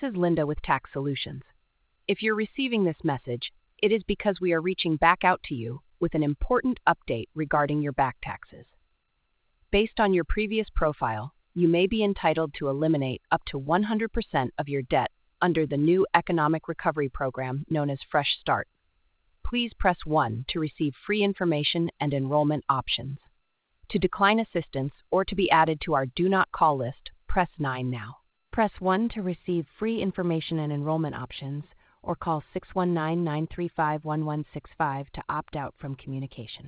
This is Linda with Tax Solutions. If you're receiving this message, it is because we are reaching back out to you with an important update regarding your back taxes. Based on your previous profile, you may be entitled to eliminate up to 100% of your debt under the new Economic Recovery Program known as Fresh Start. Please press 1 to receive free information and enrollment options. To decline assistance or to be added to our Do Not Call list, press 9 now. Press 1 to receive free information and enrollment options, or call 619-935-1165 to opt out from communication.